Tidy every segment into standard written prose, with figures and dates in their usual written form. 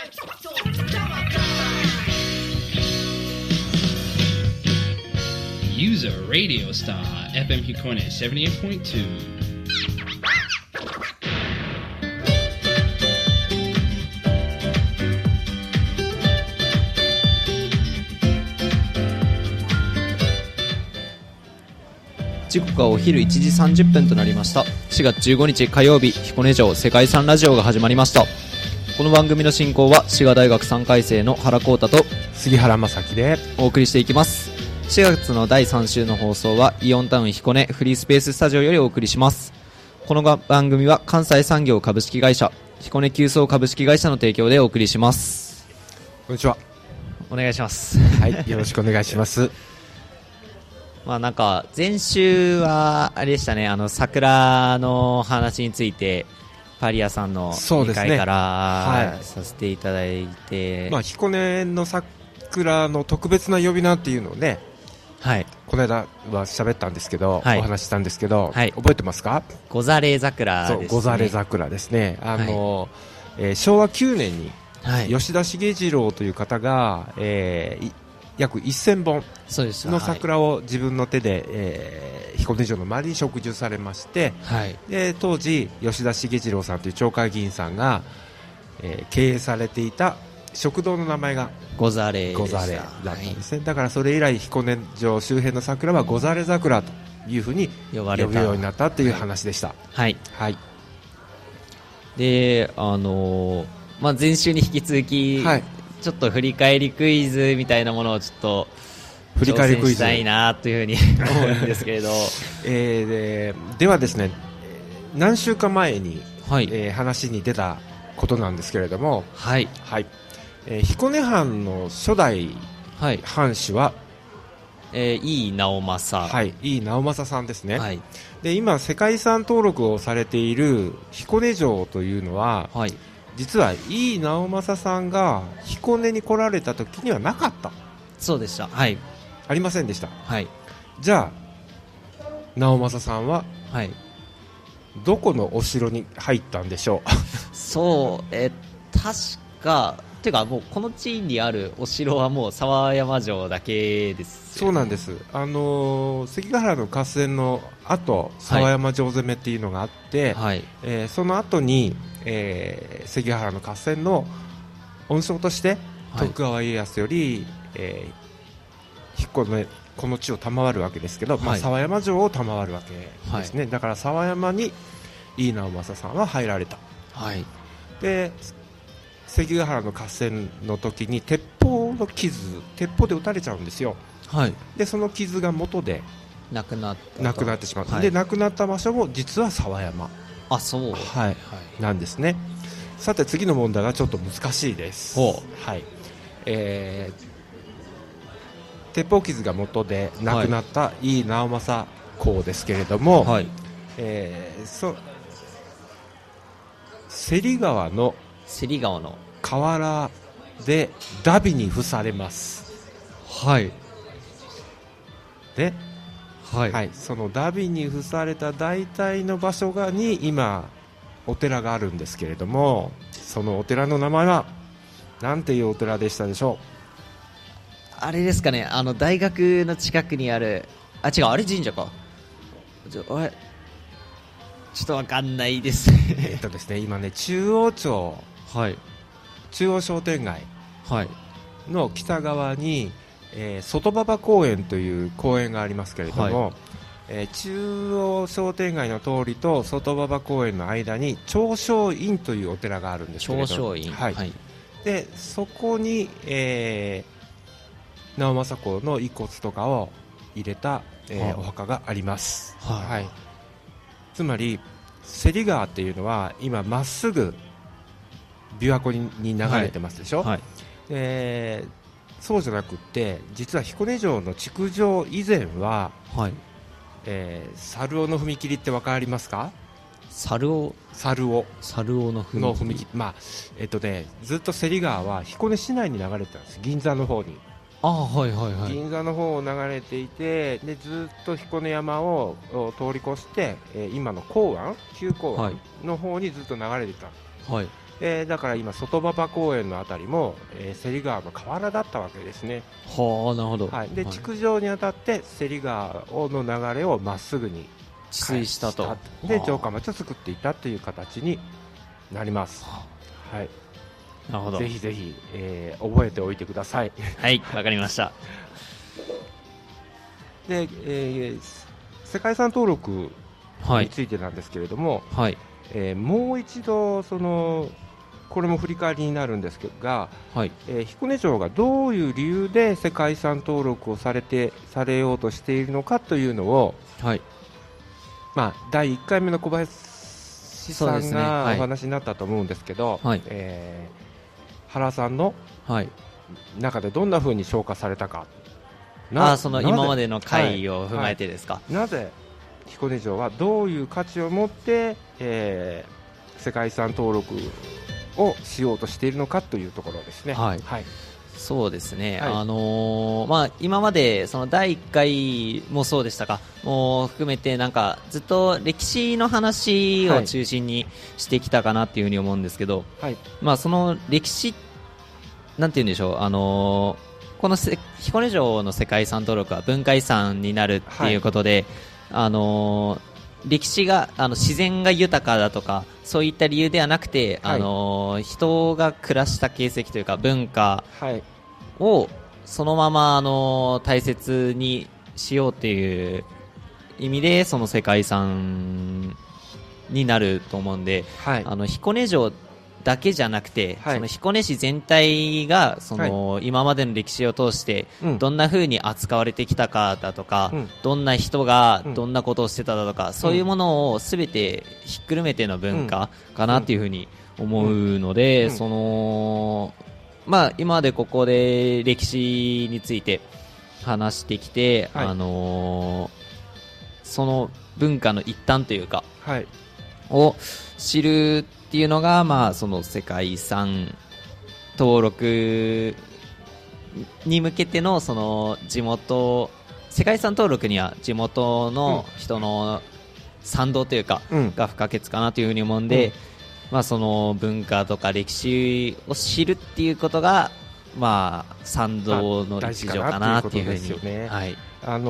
Use a radio star FM Hikone 78.2. 時刻はお昼1時30分となりました。4月15日火曜日、彦根城世界遺産ラジオが始まりました。この番組の進行は滋賀大学3回生の原光太と杉原正樹でお送りしていきます。4月の第3週の放送はイオンタウン彦根フリースペーススタジオよりお送りします。この番組は関西産業株式会社彦根急送株式会社の提供でお送りします。 こんにちは、 お願いします。 はい、よろしくお願いします。 まあなんか前週はあれでしたね、桜の話についてパリアさんの2回から、はい、させていただいて、 まあ、彦根の桜の特別な呼び名っていうのをね、はい、この間は喋ったんですけど、はい、お話ししたんですけど、はい、覚えてますか？ ござれ桜ですね。 そう、ござれ桜ですね。昭和9年に吉田茂次郎という方が、約1000本の桜を自分の手で、彦根城の周りに植樹されまして、はい、で当時吉田茂次郎さんという町会議員さんが、経営されていた食堂の名前がござれだったんですね、はい、だからそれ以来彦根城周辺の桜はござれ桜というふうに呼ぶようになったという話でした。 はい、 はい、 でまあ、前週に引き続き、はい、ちょっと振り返りクイズみたいなものをちょっと振り返りクイズしたいなというふうに思うんですけれどではですね、何週間前に、はい、話に出たことなんですけれども、はいはい、彦根藩の初代藩主は、 井伊直政、 はい、井伊直政さんですね、はい、で今世界遺産登録をされている彦根城というのは、はい、実は井伊直政さんが彦根に来られた時にはなかった。 そうでした、はい、 ありませんでした、 はい、 じゃあ直政さんは、はい、どこのお城に入ったんでしょう？ そう、確かてかもうこの地にあるお城はもう沢山城だけです、 そうなんです。関ヶ原の合戦の後、沢山城攻めっていうのがあって、はい、その後に、関ヶ原の合戦の恩賞として、はい、徳川家康より、この地を賜るわけですけど、はい、まあ、沢山城を賜るわけですね、はい、だから沢山に井伊直政さんは入られた、はい、で関ヶ原の合戦の時に鉄砲で撃たれちゃうんですよ、はい、でその傷が元で亡くなってしまった、はい、で亡くなった場所も実は沢山、 あ、そう、 はいはい、なんですね。さて次の問題がちょっと難しいです。はい、鉄砲傷が元で亡くなった井伊直政公ですけれども、はい、芹川の河原で荼毘に付されます。 はいで、はいはい、その荼毘に付された大体の場所に今お寺があるんですけれども、そのお寺の名前はなんていうお寺でしたでしょう？ あれですかね、大学の近くにある、あ、違う、あれ神社か、ちょっとわかんないですねですね、今ね、中央町、はい、中央商店街の北側に、外馬場公園という公園がありますけれども、はい、中央商店街の通りと外馬場公園の間に長勝院というお寺があるんですけれど、 長勝院、 はいはい、でそこに、直政公の遺骨とかを入れた、お墓があります、はい、つまり芹川っていうのは今まっすぐ琵琶湖に流れてますでしょ、はいはい、そうじゃなくって実は彦根城の築城以前は、はい、猿尾の踏切って分かりますか？ 猿尾の踏切、 まあずっと芹川は彦根市内に流れてたんです。銀座の方に、 はいはいはい、 銀座の方を流れていて、でずっと彦根山を通り越して、今の旧港湾の方にずっと流れていた、はい、 だから今外馬場公園のあたりも、芹川の河原だったわけですね。 はあ、なるほど。 はい、で築城にあたって芹川の流れをまっすぐに治水したと。 で城下町を作っていたという形になります。はい、 なるほど。 ぜひぜひ、覚えておいてください。 はい、わかりました。 で、世界遺産登録についてなんですけれども、 はい、 もう一度これも振り返りになるんですが、 はい、 彦根城がどういう理由で世界遺産登録をされようとしているのかというのを、 はい、 まあ、第1回目の小林さんがお話になったと思うんですけど、 はい、 原さんの中でどんな風に消化されたか、 その今までの回を踏まえてですか。 なぜ彦根城はどういう価値を持って、世界遺産登録をしようとしているのかというところですね。 はい、 はい、 そうですね、 はい、 今までその第1回もそうでしたが、もう含めてなんかずっと歴史の話を中心にしてきたかなっていうふうに思うんですけど、 はい、 その歴史なんて言うんでしょう、この彦根城の世界遺産登録は文化遺産になるっていうことで、はい、歴史が自然が豊かだとかそういった理由ではなくて、はい、人が暮らした形跡というか文化をそのまま大切にしようっていう意味でその世界遺産になると思うんで、はい、彦根城だけじゃなくて、はい、その彦根市全体がはい、今までの歴史を通してどんな風に扱われてきたかだとか、うん、どんな人がどんなことをしてただとか、うん、そういうものを全てひっくるめての文化かなっていう風に思うので、今までここで歴史について話してきて、はい、その文化の一端というか、はい、を知るっていうのが、その世界遺産登録に向けてのその地元世界遺産登録には地元の人の賛同というか、が不可欠かなというふうに思うんで、その文化とか歴史を知るっていうことが賛同の一助かなっていうふうに、はい、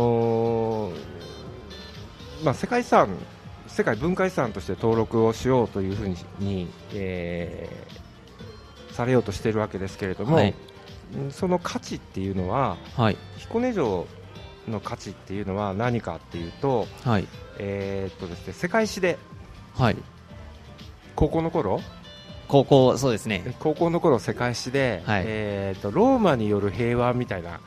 世界文化遺産として登録をしようというふうに、されようとしているわけですけれども、はい、その価値っていうのは、はい、彦根城の価値っていうのは何かっていうと、はい、ですね、世界史で、はい、高校の頃そうですね、高校の頃世界史で、はい、ローマによる平和みたいな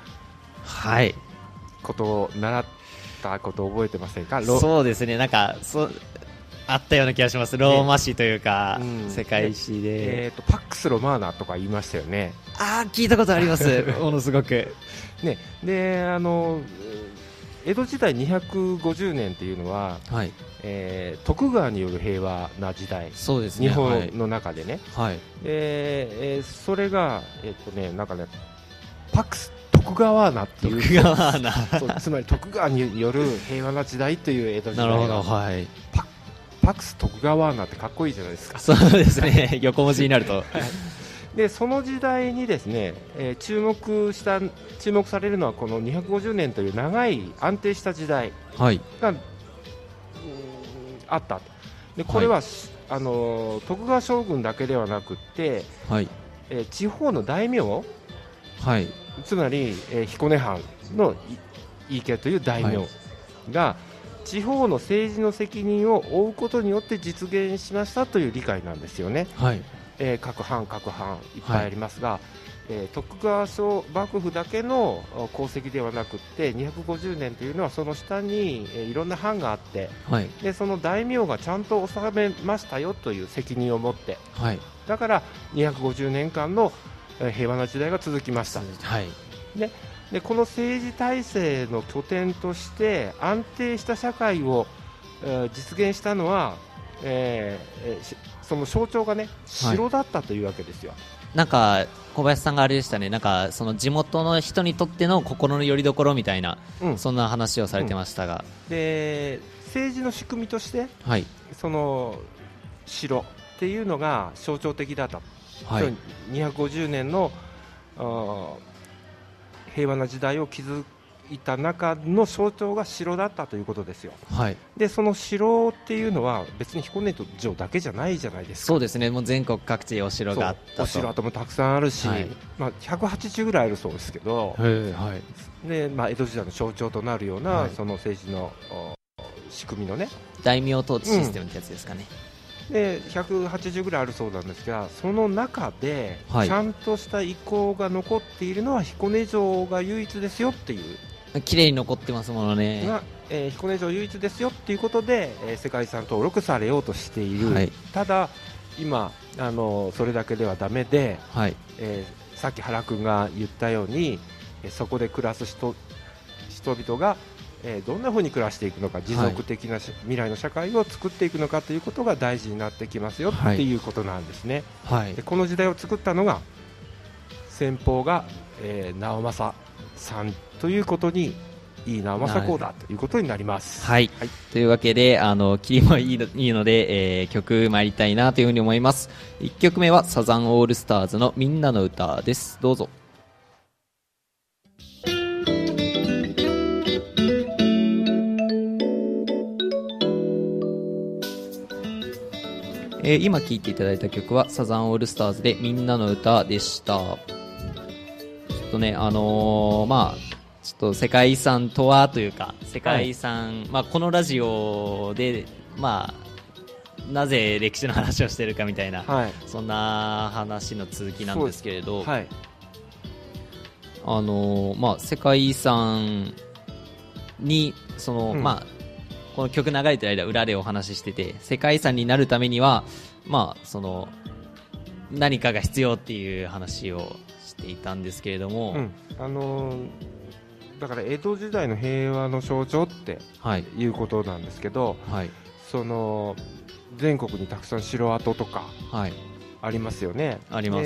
ことを習ったことを覚えてませんか？そうですね、なんかあったような気がします。ローマ史というか、世界史で、パックス・ロマーナとか言いましたよね。聞いたことありますものすごく、ね、で江戸時代250年っていうのは、はい、徳川による平和な時代、そうですね、日本の中でね、はい、それが、なんかね、パックス徳川穴っていうつまり徳川による平和な時代という江戸時代が、なるほど、はい、パックス徳川穴ってかっこいいじゃないですか。そうですね横文字になると、はい、でその時代にですね、注目されるのはこの250年という長い安定した時代が、はい、あったで、これは、はい、徳川将軍だけではなくて、はい、地方の大名、はい、つまり、彦根藩の井伊家という大名が、はい、地方の政治の責任を負うことによって実現しましたという理解なんですよね。はい、各藩いっぱいありますが、はい、徳川幕府だけの功績ではなくて250年というのはその下に、いろんな藩があって、はい、でその大名がちゃんと治めましたよという責任を持って、はい、だから250年間の平和な時代が続きました。はい、でこの政治体制の拠点として安定した社会を、実現したのは、その象徴がね城だったというわけですよ。はい、なんか小林さんがあれでしたね、なんかその地元の人にとっての心の拠り所みたいな、そんな話をされてましたが、で政治の仕組みとして、はい、その城っていうのが象徴的だった、 はい、 250年の平和な時代を築いた中の象徴が城だったということですよ。 はい、 でその城っていうのは別に彦根城だけじゃないじゃないですか。 そうですね、もう全国各地お城があったと。 お城跡もたくさんあるし、 はい、 180ぐらいあるそうですけど、 はい、 で江戸時代の象徴となるような、 はい、 その政治の仕組みのね、 大名統治システムってやつですかね。 で180ぐらいあるそうなんですが、その中でちゃんとした遺構が残っているのは彦根城が唯一ですよっていう、 綺麗に残ってますものね。 彦根城唯一ですよっていうことで、世界遺産登録されようとしている、はい、ただ今それだけではダメで、はい、さっき原君が言ったように、そこで暮らす人々がどんな風に暮らしていくのか、持続的な、未来の社会を作っていくのかということが大事になってきますよっていうことなんですね、はい、でこの時代を作ったのが先方が、直政さんということに、井伊直政公だということになります。 はい、はい、というわけで切りもいいので、曲参りたいなというふうに思います。1曲目はサザンオールスターズのみんなの歌です。どうぞ。今聴いていただいた曲はサザンオールスターズでみんなの歌でした。ちょっとね、ちょっと世界遺産とはというか、世界遺産、はい、このラジオで、なぜ歴史の話をしているかみたいな、はい、そんな話の続きなんですけれど、はい、世界遺産にこの曲流れてる間裏でお話ししてて、世界遺産になるためには、何かが必要っていう話をしていたんですけれども、 だから江戸時代の平和の象徴っていうことなんですけど、はい、その全国にたくさん城跡とかありますよね。 あります。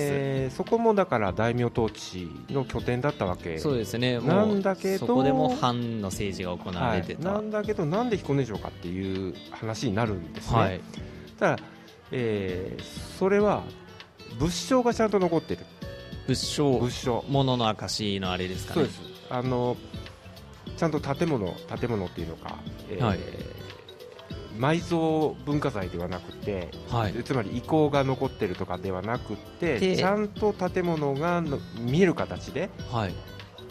そこもだから大名統治の拠点だったわけ。 そうですね。 なんだけどそこでも藩の政治が行われてた、 なんだけどなんで彦根城かっていう話になるんですね、はい、ただ、それは仏性がちゃんと残ってる。 仏性物の証のあれですかね。 そうです。ちゃんと建物っていうのか、はい、埋蔵文化財ではなくて、はい、つまり遺構が残ってるとかではなくて、ちゃんと建物が見える形で、はい、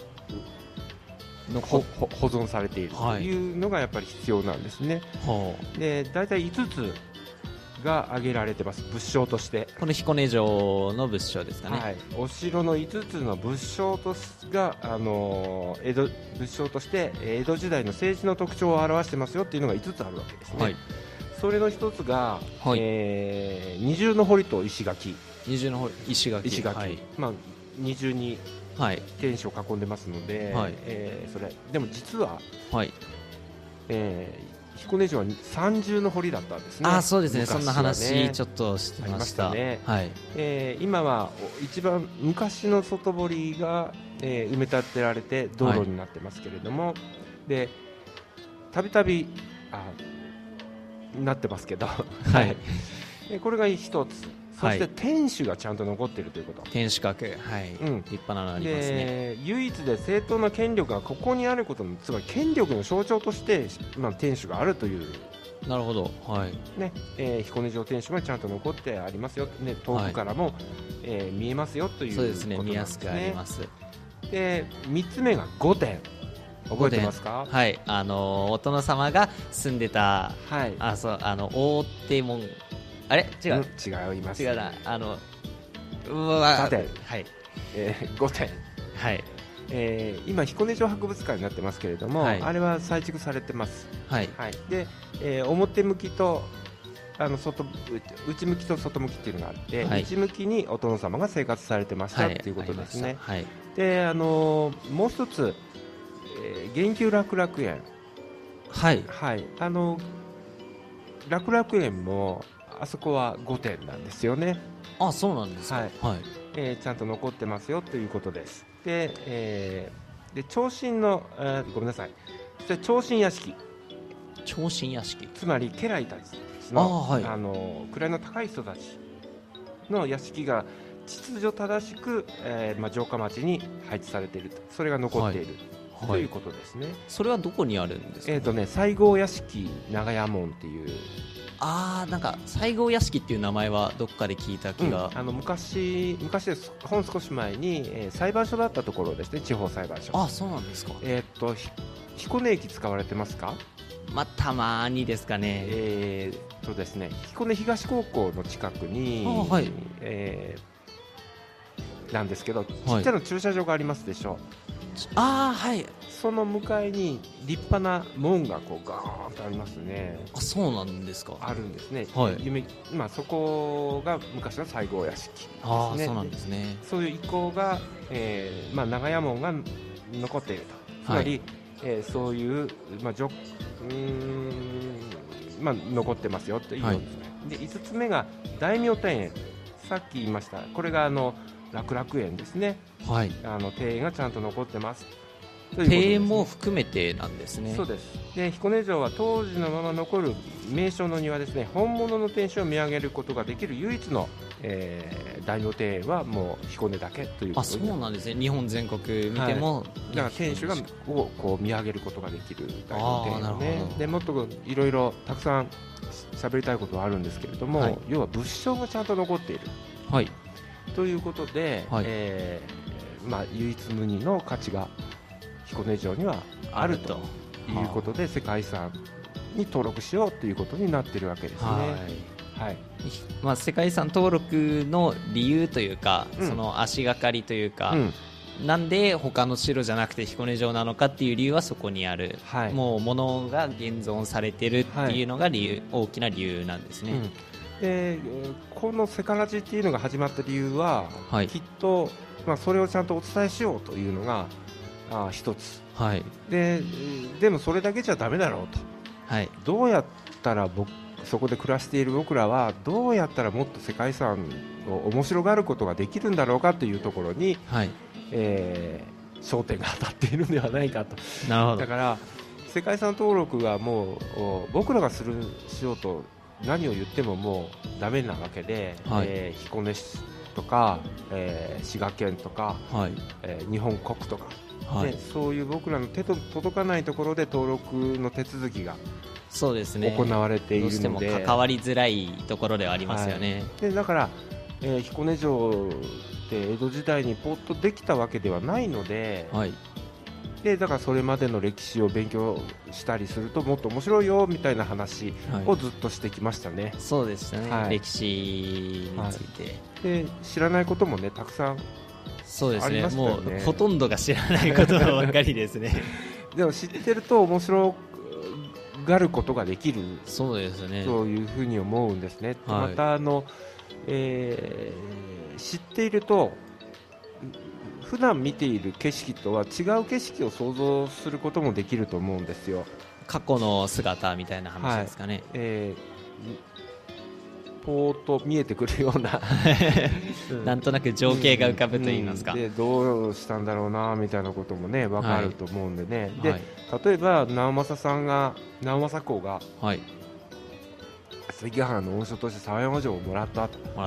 保存されているというのがやっぱり必要なんですね、はい、でだいたい5つが挙げられてます、仏性として。 この彦根城の仏性ですかね、 はい、お城の5つの仏性が、仏性として江戸時代の政治の特徴を表してますよっていうのが5つあるわけですね、はい、それの1つが、はい、二重の堀と石垣。 二重の堀、石垣、はい、 二重に天守を囲んでますので、はい、それでも実は、はい、彦根城は三重の堀だったんですね。 そうですね、そんな話ちょっとしてましたね。はい、 今は一番昔の外堀が、埋め立てられて道路になってますけれども、はい、でたびたびなってますけど、はい、これが一つ。そして天守がちゃんと残っているということ。 天守閣、はい、立派なのありますね。 唯一で正当な権力がここにあることの、つまり権力の象徴として、天守があるという。 なるほど、はいね、彦根城天守がちゃんと残ってありますよ、ね、遠くからも、見えますよということなんですね。 そうですね、見やすくあります。 で3つ目が御殿、覚えてますか？ はい、お殿様が住んでた、はい、大手門、あれ違います。違うな、 さて、はい、御殿、はい、今彦根城博物館になってますけれども、はい、あれは再築されてます、はいはい、で、表向きと内向きと外向きっていうのがあって、はい、内向きにお殿様が生活されてましたっていうことですね、はい、でもう一つ、源久楽楽園、はいはい、楽楽園もあそこは御殿なんですよね。 そうなんですか。はい、はい、 ちゃんと残ってますよということです。で、長身の、ごめんなさい、それ長身屋敷。 長身屋敷、 つまり家来たち立の、 はい、 位の高い人たちの屋敷が秩序正しく、城下町に配置されていると、それが残っている、ということですね。 それはどこにあるんですか？ 西郷屋敷長屋門っていう、 なんか西郷屋敷っていう名前はどっかで聞いた気が、 昔です。少し前に、裁判所だったところですね、地方裁判所。 そうなんですか。 彦根駅使われてますか？ たまにですかね。 ですね、彦根東高校の近くに、なんですけど、ちっちゃな駐車場がありますでしょう。 はい。 その向かいに立派な門がこうガーンとありますね。 そうなんですか。 あるんですね。 はい。 そこが昔の西郷屋敷ですね。 そうなんですね。 そういう遺構が、長屋門が残っていると。つまり、そういう、残ってますよということですね。で、5つ目が大名庭園。さっき言いました。これが楽々園ですね。 はい。 庭園がちゃんと残ってます。 庭園も含めてなんですね。 そうです。で、彦根城は当時のまま残る名所の庭ですね、本物の天守を見上げることができる唯一の、大名庭園はもう彦根だけということで。 そうなんですね。日本全国見ても、 だから天守をこう見上げることができる大名庭園ね。で、もっといろいろたくさん喋りたいことはあるんですけれども、要は仏性がちゃんと残っている。 はい。 ということで、唯一無二の価値が彦根城にはあるということで、世界遺産に登録しようということになっているわけですね。はい。 世界遺産登録の理由というか、その足がかりというか、なんで他の城じゃなくて彦根城なのかっていう理由はそこにある。もう物が現存されてるっていうのが大きな理由なんですね。 で、このセカラジっていうのが始まった理由は、きっと、それをちゃんとお伝えしようというのが一つ、でもそれだけじゃダメだろうと、どうやったらそこで暮らしている僕らはどうやったらもっと世界遺産を面白がることができるんだろうかというところに、焦点が当たっているのではないかと。 なるほど。 だから世界遺産登録はもう僕らがしようと何を言ってももうダメなわけで、彦根市とか、滋賀県とか、日本国とか、そういう僕らの手と届かないところで登録の手続きが行われているので、どうしても関わりづらいところではありますよね。 でだから、彦根城って江戸時代にポッとできたわけではないので、でだからそれまでの歴史を勉強したりするともっと面白いよみたいな話をずっとしてきましたね。 そうですね、歴史について、 で知らないこともねたくさんそうですね、もうほとんどが知らないことばかりですねでも知ってると面白がることができる、 そうですね、 というふうに思うんですね。また知っていると普段見ている景色とは違う景色を想像することもできると思うんですよ。 過去の姿みたいな話ですかね。 ポーッと見えてくるようななんとなく情景が浮かぶと言いますか、 でどうしたんだろうなみたいなこともね分かると思うんでね、で例えば直政公が関ヶ原の恩賞として沢山城をもらった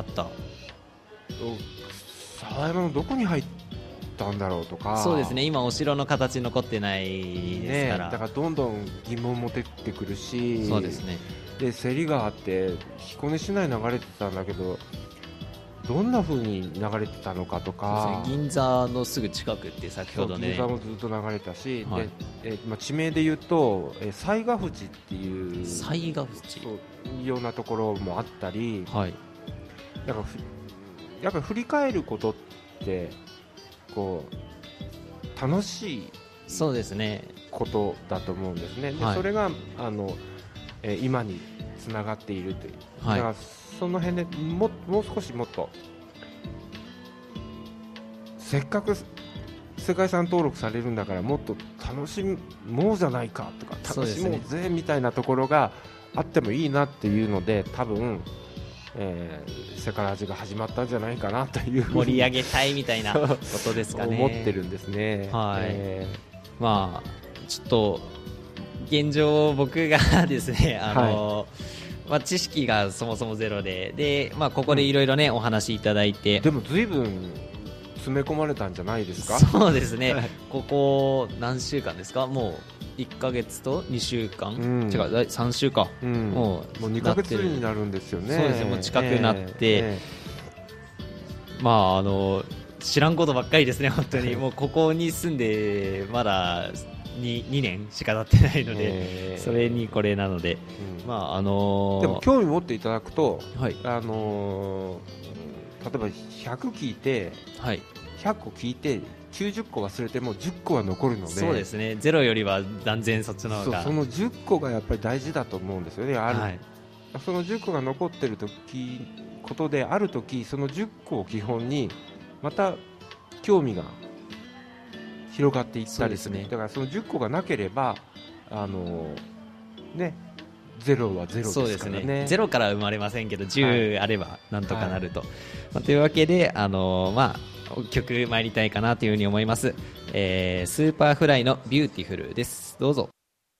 沢山のどこに入ったんだろうとか、 そうですね、今お城の形残ってないですから、 だからどんどん疑問も出てくるし、 そうですね、 で芹川って彦根市内流れてたんだけどどんな風に流れてたのかとか、 銀座のすぐ近くって先ほどね、 銀座もずっと流れたし、地名で言うと雑賀淵っていうようなところもあったり、だからやっぱり振り返ることってこう楽しいことだと思うんですね。でそれが今につながっているという、だからその辺でもう少しもっとせっかく世界遺産登録されるんだからもっと楽しもうじゃないかとか楽しもうぜみたいなところがあってもいいなっていうので、多分セカラジが始まったんじゃないかなという盛り上げたいみたいなことですかね思ってるんですね。 まあちょっと現状僕がですねまあ、知識がそもそもゼロで、まあ、ここでいろいろね、お話いただいて、 でも随分詰め込まれたんじゃないですか。 そうですね、 はい、 ここ何週間ですか、もう1ヶ月と2週間、違う3週間、 もう2ヶ月になるんですよね。 そうですね、もう近くなって、まあ知らんことばっかりですね、本当にもうここに住んでまだ2年しか経ってないので、それにこれなので、まあでも興味持っていただくと、 はい、 例えば100聞いて、はい、100個聞いて90個忘れても10個は残るので、 そうですね、ゼロよりは断然そっちの方が、 その10個がやっぱり大事だと思うんですよね。はい、その10個が残っていることで、ある時その10個を基本にまた興味が広がっていったりする。だからその10個がなければね、ゼロはゼロですからね。そうですね、 ゼロから生まれませんけど10あればなんとかなると、まあ、というわけでまあ曲参りたいかなというふうに思います。スーパーフライのビューティフルです。どうぞ。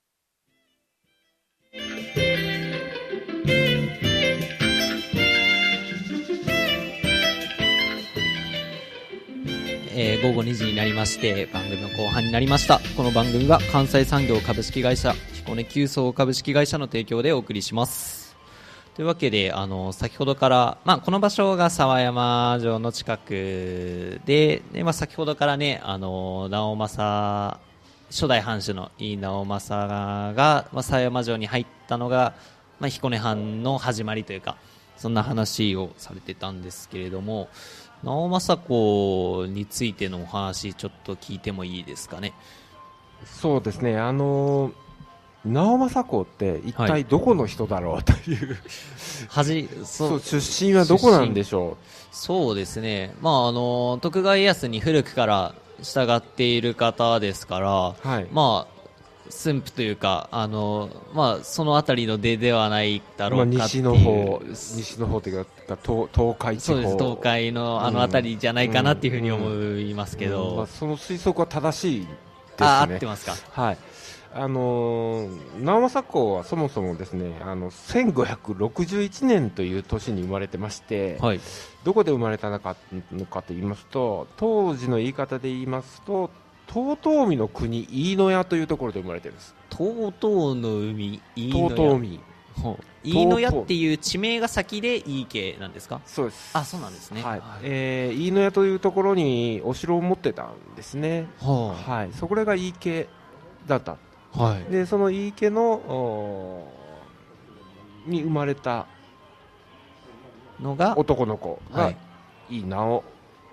午後2時になりまして番組の後半になりました。この番組は関西産業株式会社彦根急走株式会社の提供でお送りします。というわけで先ほどから、まあ、この場所が沢山城の近くで、まあ、先ほどからね直政初代藩主の井伊直政が、まあ、沢山城に入ったのが、まあ、彦根藩の始まりというか、そんな話をされてたんですけれども、直政公についてのお話ちょっと聞いてもいいですかね。 そうですね、直政公って一体どこの人だろうというそう出身はどこなんでしょう。 そうですね、まあ、徳川家康に古くから従っている方ですから、はい、まあ駿府というかまあ、その辺りの出ではないだろうかっていう、 西の方というか東海地方、 そうです、東海の辺りじゃないかなっていうふうに思いますけど、 まあ、その推測は正しいですね。 合ってますか。 はい、直政公はそもそもですね1561年という年に生まれてまして、はい、どこで生まれたのかと言いますと、当時の言い方で言いますと遠江の国飯野屋というところで生まれているんです。 遠江の海飯野屋、飯野屋っていう地名が先で飯家なんですか。 そうです。 あ、そうなんですね。 はい、飯野屋というところにお城を持ってたんですね。はい、そこが飯家だった、はい、でその飯家のに生まれたのが男の子が井伊直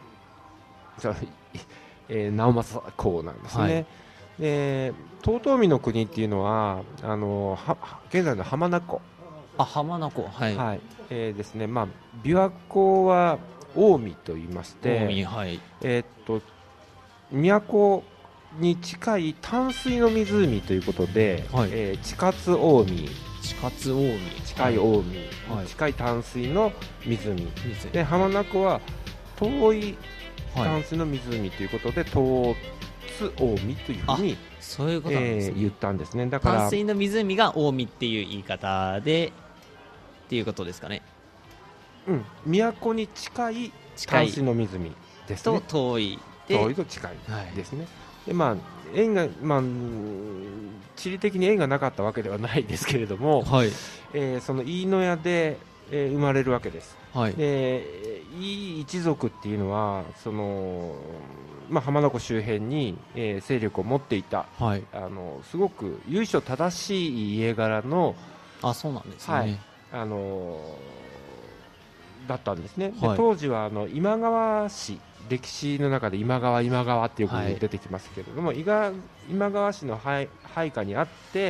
政公なんですね。はい、で遠江の国っていうのは現在の浜名湖、 浜名湖、はい、 はい、ですね、まあ、琵琶湖は近江と言いまして、 近江、はい、 都に近い淡水の湖ということで、はい、近津近江、近い近江、はい、近い淡水の湖、で浜名湖は遠い淡水の湖ということで、遠津近江というふうにそういうことなんですね。 言ったんですね。だから淡水の湖が近江っていう言い方でっていうことですかね。 都に近い淡水の湖ですね。 と遠いと近いですね。はい、でまあ縁が、まあ、地理的に縁がなかったわけではないですけれども、はい、その飯野屋で、生まれるわけです。はい、井伊一族っていうのはその、まあ、浜名湖周辺に、勢力を持っていた、はい、すごく由緒正しい家柄のそうなんですね。はい、 だったんですね。で当時は今川氏、歴史の中で今川っていうことで出てきますけれども、はい、今川氏の配下にあって、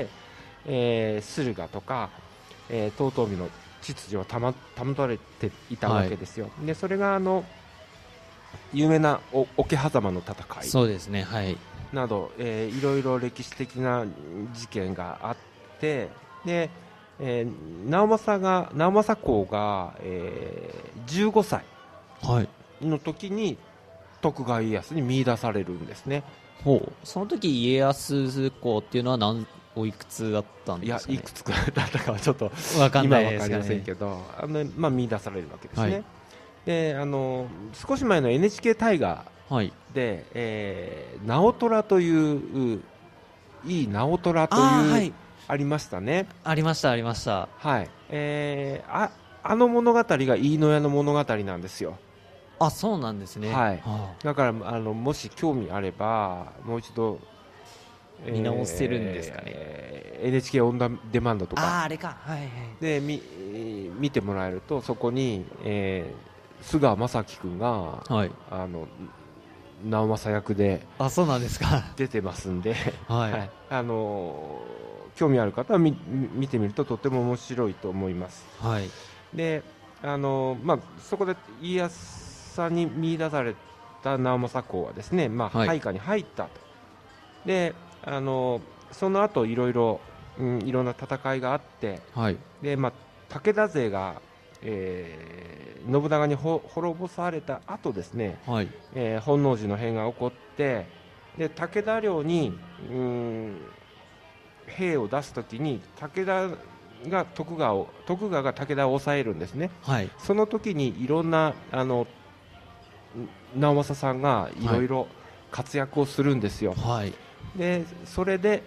駿河とか、遠江の秩序を保たれていたわけですよ。はい、でそれが有名な桶狭間の戦い、 そうですね、はい、 など、いろいろ歴史的な事件があって、で直政公が、15歳の時に徳川家康に見出されるんですね。 その時家康公っていうのはおいくつだったんですかね。 いくつだったかはちょっとわかんない今は分かりですかね。 ませんけど、見出されるわけですね、 はいで少し前の NHK 大河はい。 で、直虎といういい直虎というはい。 ありましたね。 ありました、ありました。 はい、あの物語が飯野屋の物語なんですよ。 あ、そうなんですね。 はいはだからもし興味あればもう一度、 見直せるんですかね。 NHK オンデマンドとかあれか。はいはい。 で見てもらえるとそこに、須川正樹君がはい。 直政役であ、そうなんですか。 出てますんで、 はい。 はい興味ある方は見てみるととても面白いと思います。 はい。 でそこで家康さんに見出された直政公はですね、 はい配下に入ったと。でその後いろいろいろんな戦いがあって、 はい。 で、武田勢が、信長に滅ぼされた後ですね、 はい。 本能寺の変が起こってで武田領に兵を出すときに武田が徳川が武田を抑えるんですね。 はい。 その時にいろんな直政さんがいろいろ活躍をするんですよ。 はい。 でそれで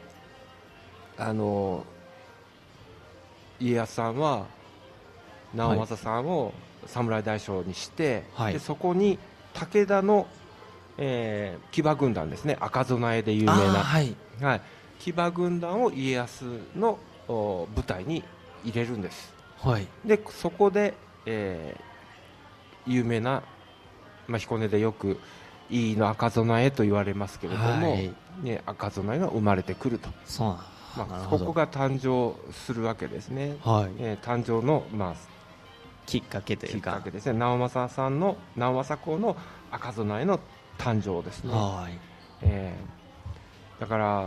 家康さんは直政さんを侍大将にして、 はいでそこに武田の、騎馬軍団ですね、赤備えで有名な、 はい。 はい、騎馬軍団を家康の部隊に入れるんです。 はい。 でそこで、有名な、彦根でよくいいの赤備えと言われますけれども、 はいね、赤備えが生まれてくると、 そうなんなるほどここが誕生するわけですね。 はい。 誕生の、 きっかけといきっうか。 かけですね。直政公の赤備えの誕生ですね。 はい。 だから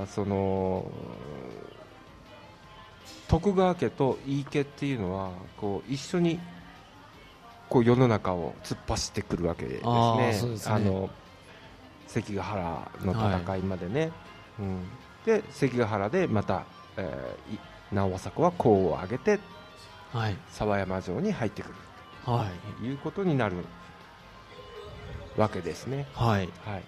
徳川家と井伊家っていうのはこう一緒にこう世の中を突っ走ってくるわけですね。 そうですね。 関ヶ原の戦いまでね、で関ヶ原でまた、直政公は功を挙げてはい。 沢山城に入ってくるはい。 ということになるわけですね。 はい。 はい、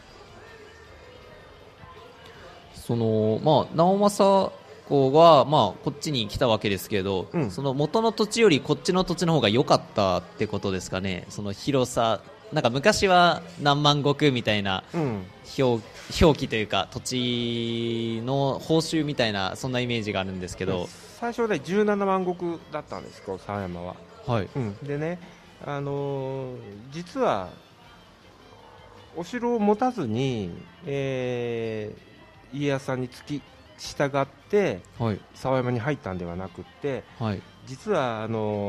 直政公が、こっちに来たわけですけど、その元の土地よりこっちの土地の方が良かったってことですかね。その広さ、なんか昔は何万石みたいな表記というか土地の報酬みたいなそんなイメージがあるんですけど、 最初で17万石だったんです、この沢山は。 はい。 でね、実はお城を持たずに、家康さんに付き従ってはい。 沢山に入ったんではなくって、 はい。 実は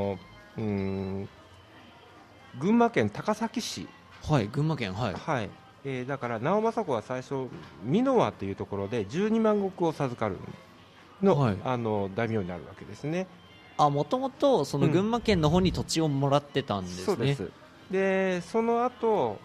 群馬県高崎市、 はい。群馬県、はい。 はいだから直政公は最初美濃和というところで12万石を授かるの、 はい大名になるわけですね。 もともとその群馬県の方に土地をもらってたんですね。 そうです。でその後、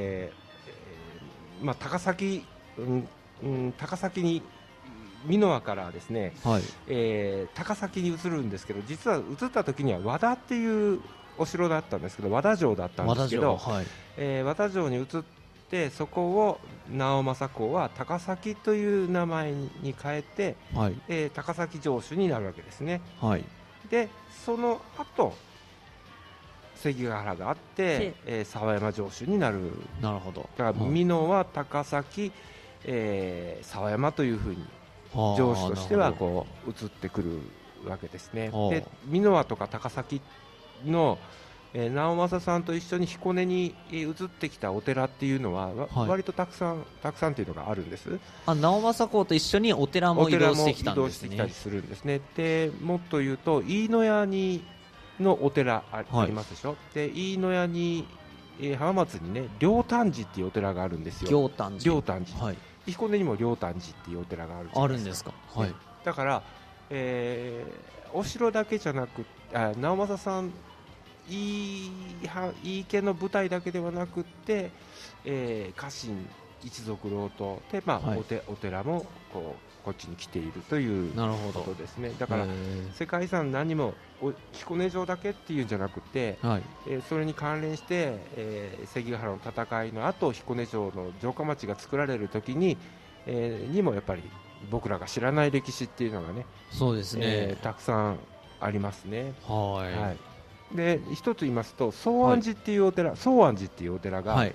高崎に美濃和からですね、 はい。 高崎に移るんですけど、実は移った時には和田っていうお城だったんですけど、和田城だったんですけど、 はい。 和田城に移ってそこを直政公は高崎という名前に変えて、 はい。 高崎城主になるわけですね。 はい。 でその後関ヶ原があって、沢山城主になる。 なるほど。 だから美濃は高崎、沢山というふうに城主としてはこう移ってくるわけですね。で美濃和とか高崎の、直政さんと一緒に彦根に移ってきたお寺っていうのは、割とたくさんというのがあるんです。 直政公と一緒にお寺も移動してきたんですね。 移動してきたりするんですね。でもっと言うと飯野屋のお寺ありますでしょ。で飯野屋に、浜松にね両丹寺っていうお寺があるんですよ。 両丹寺。 はい、彦根にも両丹寺っていうお寺があるんですか。 はい。 だから、お城だけじゃなく直政さん井伊家の部隊だけではなくって、家臣一族郎党で、お寺もこうこっちに来ているというなるほどことですね。だから世界遺産何も彦根城だけっていうんじゃなくて、 はい、 それに関連して、関ヶ原の戦いの後彦根城の城下町が作られる時に、にもやっぱり僕らが知らない歴史っていうのがね、 そうですね、 たくさんありますね。 はい、 で一つ言いますと宗安寺っていうお寺、宗安寺っていうお寺が、 はい、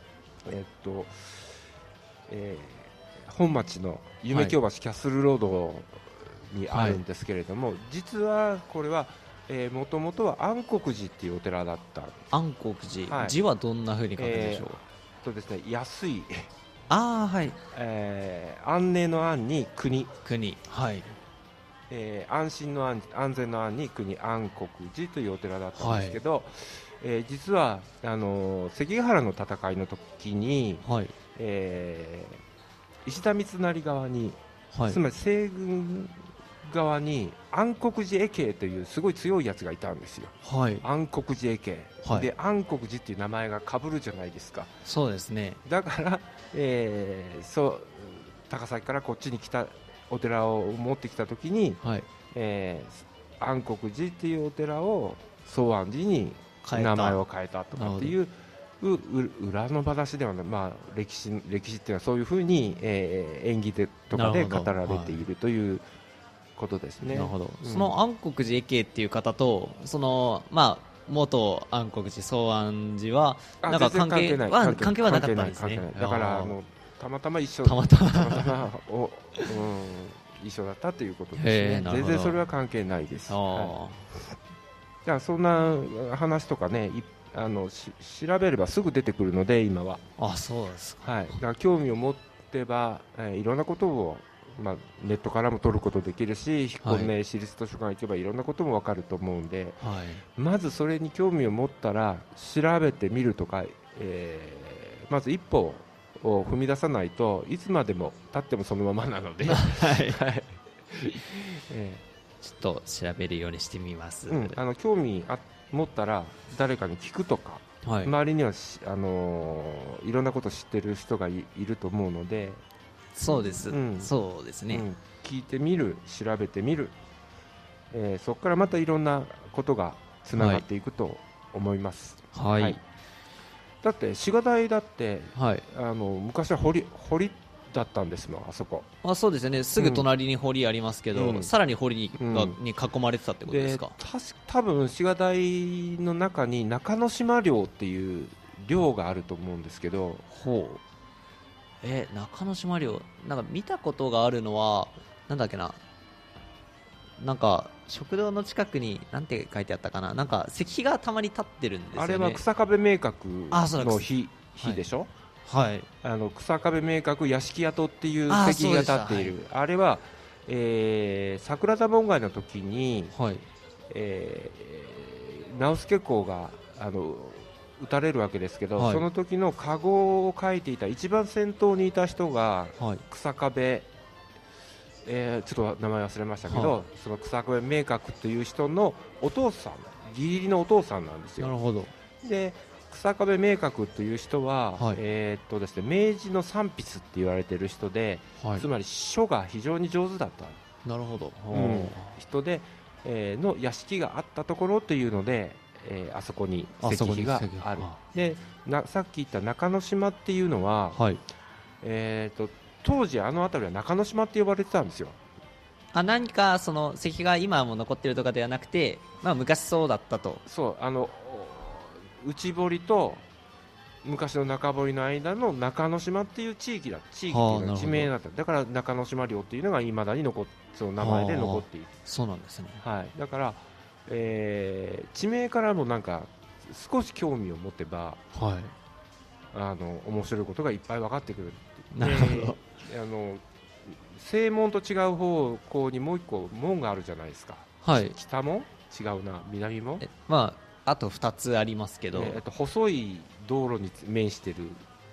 本町の夢京橋キャッスルロードにあるんですけれども、実はこれはもともとは安国寺っていうお寺だったんです。 安国寺、字はどんな風に書くんでしょう。 とですね、安いはい、 安寧の安に国、 はい、 安心の安、安全の安に国、安国寺というお寺だったんですけど、実は関ヶ原の戦いの時に、はい、石田三成側に、はい、つまり西軍側に安国寺永慶というすごい強いやつがいたんですよ、はい、安国寺永慶、はい、で安国寺っていう名前が被るじゃないですか。そうですね。だから、高崎からこっちに来たお寺を持ってきたときに、はい、安国寺っていうお寺を宗安寺に名前を変えたとかっていう裏の話ではない、まあ、歴史っていうのはそういうふうに、演技でとかで語られているということですね。なるほど、 その安国寺永慶っていう方とその、まあ、元安国寺宗安寺はなんか関係はなかったんですね。 だからたまたま一緒一緒だったということですね。全然それは関係ないです。はい、じゃあそんな話とかね、調べればすぐ出てくるので今は。 そうですか。 はい、だから興味を持ってば、いろんなことを、まあ、ネットからも取ることできるし、彦根市立図書館行けばいろんなことも分かると思うんで、はい、まずそれに興味を持ったら調べてみるとか、まず一歩を踏み出さないといつまでも経ってもそのままなので、はいはい、 ちょっと調べるようにしてみます。 興味持ったら誰かに聞くとか、はい、周りには、いろんなことを知ってる人が いると思うので、 そうです、そうですね、 聞いてみる、調べてみる、そこからまたいろんなことがつながっていくと思います。はい、はい、だって滋賀大だって、はい、昔は堀だったんですもん、あそこ。 そうですよね、すぐ隣に堀ありますけど、さらに堀に囲まれてたってことですか。 多分滋賀大の中に中之島寮っていう寮があると思うんですけど。 ほう、中之島寮、なんか見たことがあるのはなんだっけな、なんか食堂の近くになんて書いてあったかな、なんか石碑がたまに立ってるんですよね。 あれは草壁明覚の碑でしょ。はい、草壁明覚屋敷跡っていう石碑が立っている。あれは、桜田門外の時に、はい、直輔公が撃たれるわけですけど、はい、その時の駕籠を書いていた一番先頭にいた人が、はい、草壁、ちょっと名前忘れましたけど、はい、その草壁明覚という人のお父さん、義理のお父さんなんですよ。なるほど。で草壁明覚という人は、はい、ですね、明治の三筆って言われている人で、はい、つまり書が非常に上手だった、なるほど、人で、の屋敷があったところというので、あそこに石碑がある。でさっき言った中之島っていうのは、はい、当時あの辺りは中之島って呼ばれてたんですよ。 何かその石碑が今も残っているとかではなくて、まあ、昔そうだったと。 そう、内堀と昔の中堀の間の中之島っていう地域っていうのが地名だった。だから中之島領っていうのがいまだにその名前で残っている。 そうなんですね。 はい、だから、地名からもなんか少し興味を持てば、はい、面白いことがいっぱい分かってくる。なるほど。正門と違う方向にもう一個門があるじゃないですか。はい、北門違うな、南門、 まあ、あと2つありますけど、 細い道路に面してる、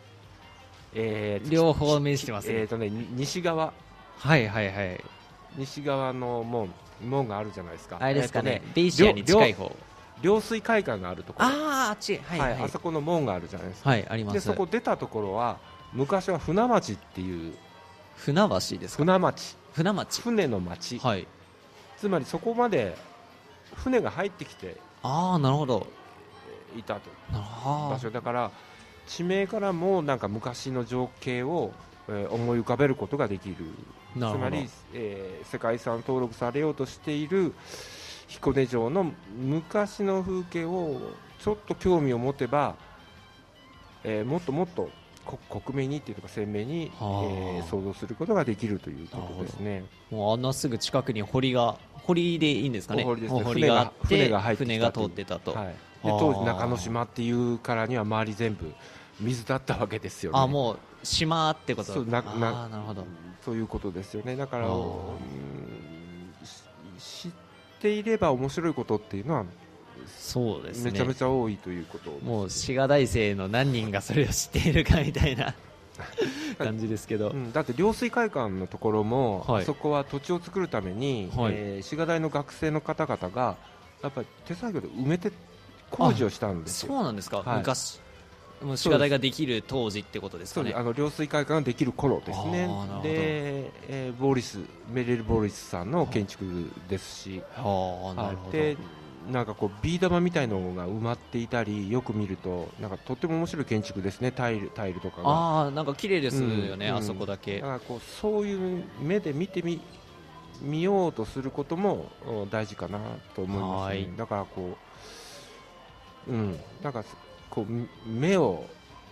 両方面してますね。 西側、 はいはいはい、 西側の門があるじゃないですか。 あれですかね、ベイシアに近い方、 陵水会館があるところ、 あっち、はいはい、 あそこの門があるじゃないですか。 はい、あります。 でそこ出たところは昔は船町っていう船橋ですか？ 船町、 船町、 船の町、 はい、 つまりそこまで船が入ってきてああ、なるほど、 いたとあ場所だから、地名からもなんか昔の情景を、思い浮かべることができる。つなるほど、 まり、世界遺産登録されようとしている彦根城の昔の風景をちょっと興味を持てば、もっともっと克明にっていうか鮮明に、想像することができるということですね。 もうあんなすぐ近くに堀でいいんですかね、 堀ですね、 堀があって船が入ってきた船が通ってたと、 はい、で当時中之島っていうからには周り全部水だったわけですよね。 あ、もう島ってこと。 そうなるほど、 そういうことですよね。だから知っていれば面白いことっていうのはそうですね、 めちゃめちゃ多いということ、 もう滋賀大生の何人がそれを知っているかみたいな感じですけど、 だって陵水会館のところも、 はい、 あそこは土地を作るために、 はい、 滋賀大の学生の方々がやっぱり手作業で埋めて工事をしたんですよ。 そうなんですか、 はい、 昔もう滋賀大ができる当時ってことですかね。 陵水会館ができる頃ですね。で、メレル・ボーリスさんの建築ですし、 なるほど。 でなんかこうビー玉みたいなのが埋まっていたり、よく見るとなんかとっても面白い建築ですね。タイルとかがなんか綺麗ですよね、あそこだけ。 だからこうそういう目で見てみようとすることも大事かなと思いますね。だからこう、なんかこう目を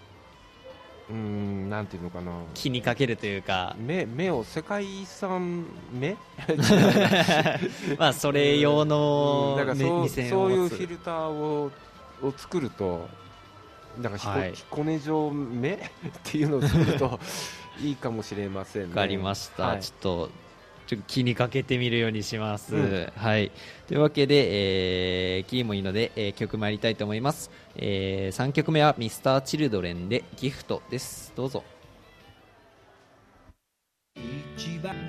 なんていうのかな、 気にかけるというか、 目を世界遺産目まあそれ用のだから目線そういうを持つフィルターを作ると、なんか彦根城目っていうのを作るといいかもしれませんね。 わかりました、ちょっと気にかけてみるようにします、はい、というわけで、キーもいいので、曲参りたいと思います、3曲目は Mr.Children でギフトです。どうぞ。一番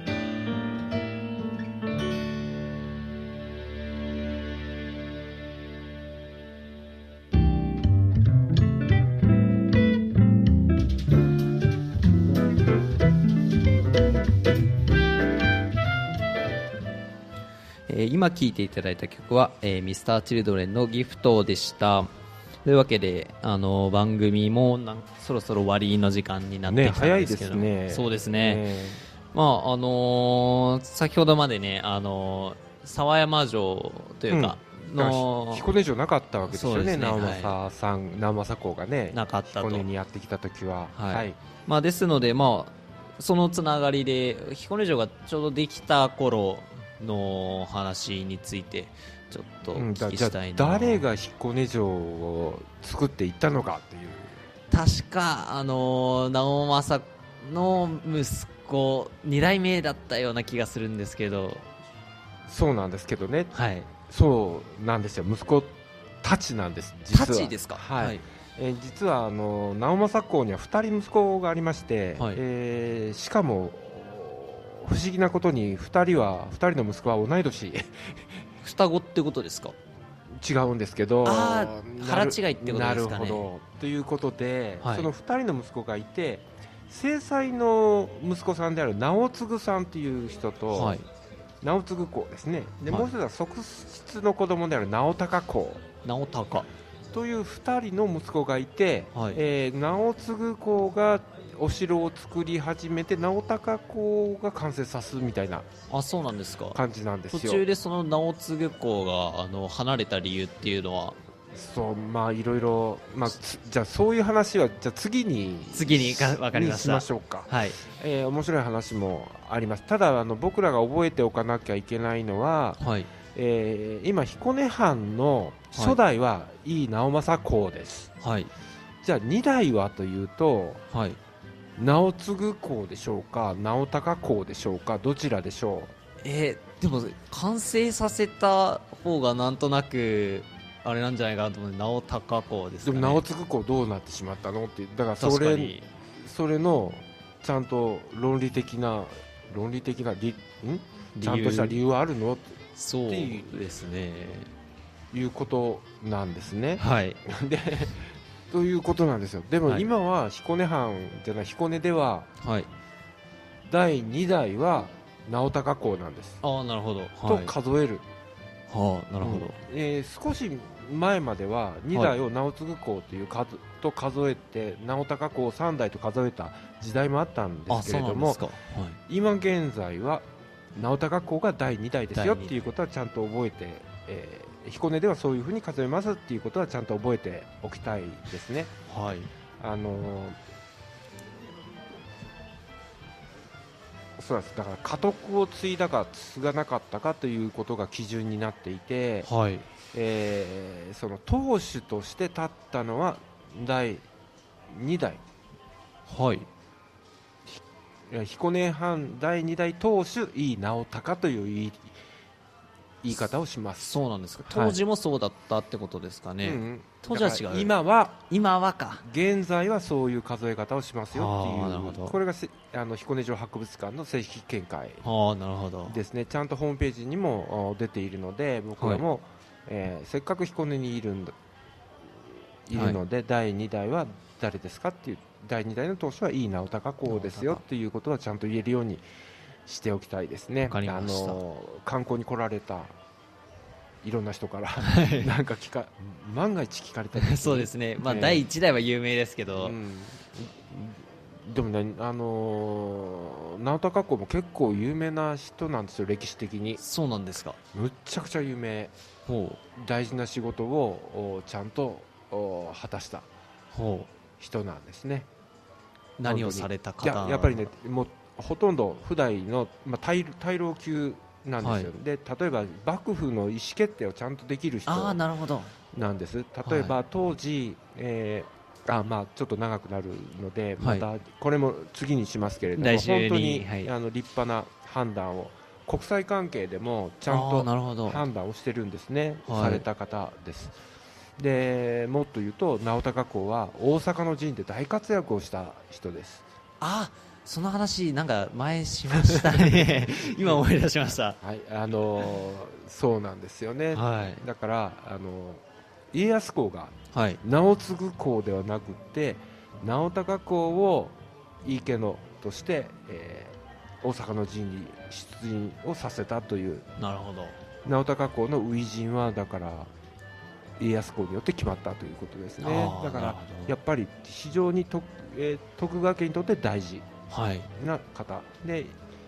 今聴いていただいた曲は、Mr.Children のギフトでした。というわけで、番組もそろそろ終わりの時間になってきたんですけど、 早いですね。 そうですね、まあ先ほどまでね、沢山城というか、 彦根城なかったわけですよね。直政公がね、 なかったと彦根にやってきた時は、 まあ、ですので、そのつながりで彦根城がちょうどできた頃の話についてちょっとお聞きしたいな。 誰が彦根城を作っていったのかっていう。 確か直政の息子2代目だったような気がするんですけど。 そうなんですけどね、 はい、 そうなんですよ。息子たちなんです、実は。 たちですか。 はい、実は直政公には2人息子がありまして、しかも不思議なことに2人の息子は同い年双子ってことですか。 違うんですけど、 腹違いってことですかね。 なるほど。ということで、その2人の息子がいて、正妻の息子さんである直継さんという人と、直継公ですね。で、もう一つは側室の子供である直孝公という2人の息子がいて、直継公がお城を作り始めて、直孝公が完成さすみたいな感じなんですよ。 途中でその直継公が離れた理由っていうのは、 いろいろ、じゃあそういう話はじゃあ次にわかりました。 しましょうか。面白い話もあります。ただ僕らが覚えておかなきゃいけないのは、今彦根藩の初代は井伊直政公です。じゃあ2代はというと、直継公でしょうか、直孝公でしょうか、どちらでしょう。 でも完成させた方がなんとなくあれなんじゃないかなと思う。直孝公ですかね。 でも直継公どうなってしまったのって。だからそれのちゃんと論理的なちゃんとした理由はあるのって。 そうですね、 いうことなんですね。 でということなんですよ。でも今は彦根藩じゃない、彦根では、 第2代は直高公なんです、 ああなるほど、 と数える、 はあなるほど、 少し前までは2代を直継公というと数えて直高公3代と数えた時代もあったんですけれども、今現在は直高公が第2代ですよっていうことはちゃんと覚えて、彦根ではそういうふうに数えますっていうことはちゃんと覚えておきたいですね。 はい、 そうです。だから家督を継いだか継がなかったかということが基準になっていて、 はい、 その当主として立ったのは第2代、 はい、 彦根藩第2代当主井伊直孝という言い方をします。 そうなんですか。当時もそうだったってことですかね。当時は違う。 今はか。 現在はそういう数え方をしますよっていう。 なるほど。 これが彦根城博物館の正式見解ですね。ちゃんとホームページにも出ているので、僕らも、せっかく彦根にいるので、第2代は誰ですかっていう、第2代の当主は井伊直孝公ですよっていうことはちゃんと言えるようにしておきたいですね。観光に来られたいろんな人からなんか万が一聞かれたり、 そうですね、第1代は有名ですけど、 でもね、直孝公も結構有名な人なんですよ、歴史的に。 そうなんですか。 むっちゃくちゃ有名、大事な仕事をちゃんと果たした人なんですね。 何をされた方？ やっぱりね、もうほとんど普代の、大老級なんですよ、で例えば幕府の意思決定をちゃんとできる人なんです。例えば当時、ちょっと長くなるので、またこれも次にしますけれども、本当に、立派な判断を国際関係でもちゃんと判断をしてるんですね、された方です。でもっと言うと直孝公は大阪の陣で大活躍をした人です。 その話なんか前しましたね今思い出しました。 そうなんですよね、だから家康公が直継公ではなくて直孝公を井伊家のとして、大阪の陣に出陣をさせたという。 なるほど。 直孝公の初陣はだから家康公によって決まったということですね。だからやっぱり非常に徳川家にとって大事な方で、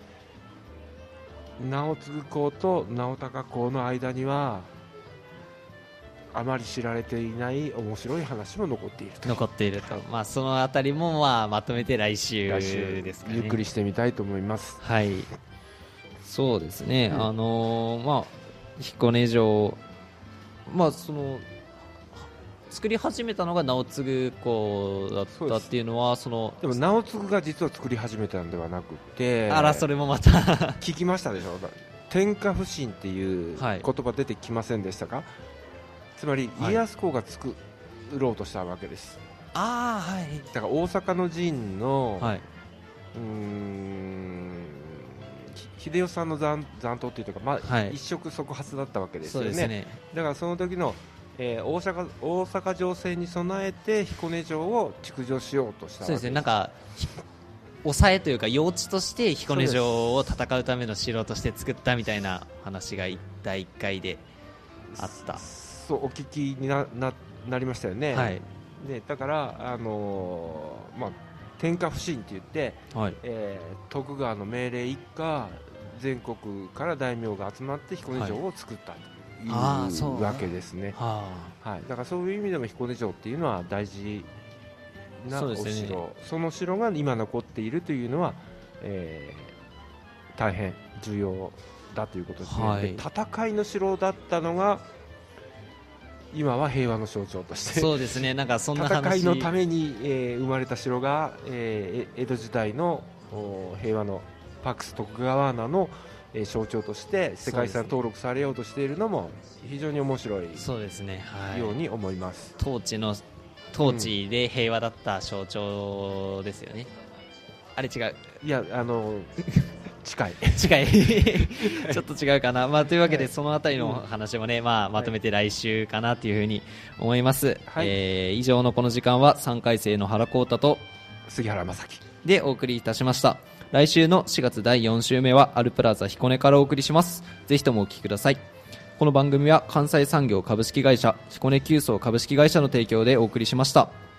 直継公と直孝公の間にはあまり知られていない面白い話も残っていると。 そのあたりもまとめて来週ですかね。 ゆっくりしてみたいと思います。 はい、そうですね、彦根城、作り始めたのが直継公だったっていうのは、 でも直継が実は作り始めたのではなくて、 それもまた聞きましたでしょ。天下不信っていう言葉出てきませんでしたか。つまり家康公が作ろうとしたわけです。だから大阪の陣の、秀吉さんの残党というか、一触即発だったわけですよね。だからその時の大阪城戦に備えて彦根城を築城しようとしたわけです。 なんか抑えというか用地として彦根城を戦うための城として作ったみたいな話が第1回であった。 そうお聞きに なりましたよね。だから天下不信って言って、徳川の命令一家全国から大名が集まって彦根城を作ったというわけですね。だからそういう意味でも彦根城っていうのは大事なお城、その城が今残っているというのは、大変重要だということですね。で戦いの城だったのが今は平和の象徴として、 そうですね、なんかそんな話、 戦いのために、生まれた城が、江戸時代の平和のパックス徳川穴の、象徴として世界遺産登録されようとしているのも非常に面白いように思います。 統治で平和だった象徴ですよね。あれ違う、 いや近いちょっと違うかな、というわけで、そのあたりの話もね、まとめて来週かなというふうに思います。以上のこの時間は3回生の原光太と杉原正樹でお送りいたしました。 来週の4月第4週目はアルプラザ彦根からお送りします。ぜひともお聞きください。この番組は関西産業株式会社彦根急送株式会社の提供でお送りしました。